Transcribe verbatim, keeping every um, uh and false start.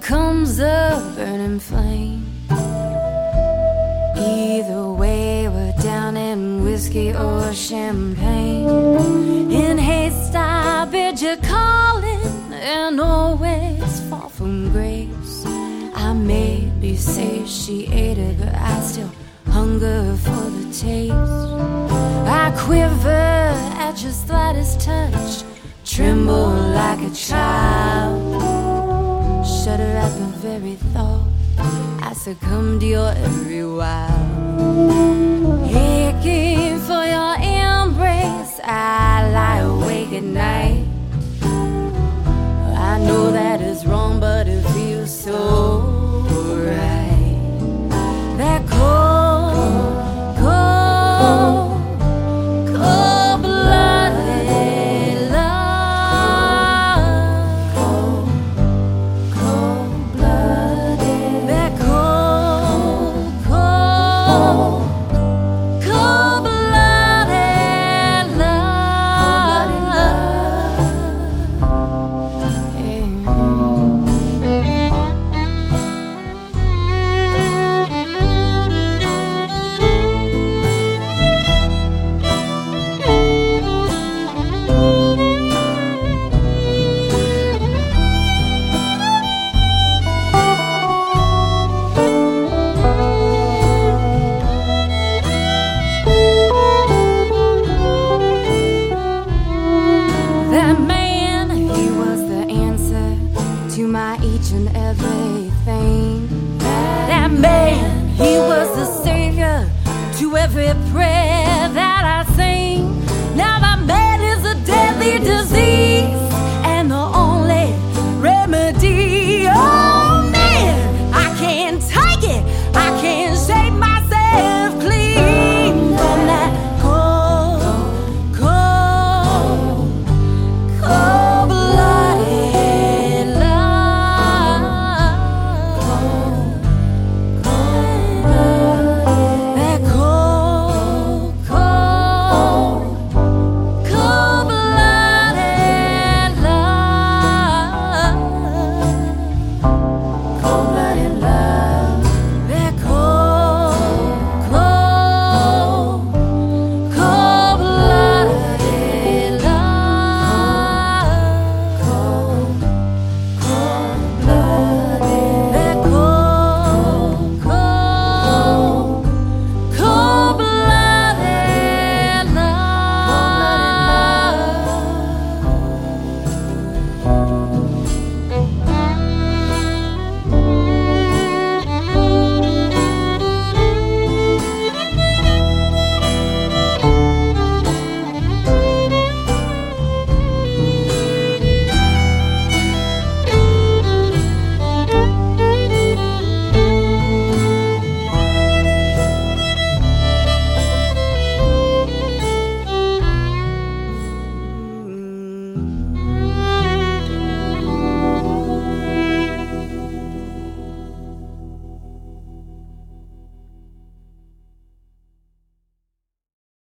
comes a burning flame. Either way, we're down in whiskey or champagne. In haste, I bid you calling, and always fall from grace. I may be safe, she ate it, but I still hunger for the taste. I quiver at your slightest touch, tremble like a child, shudder at the very thought. I succumb to your every wild. Aching for your embrace, I lie awake at night. I know that it's wrong, but it feels so right. That cold, cold, cold-blooded love. Cold, cold-blooded. That cold, cold, cold-blooded love. That man, he was the answer to my each and everything. That man, he was the savior to every prayer that I sing. Now that man is a deadly disease.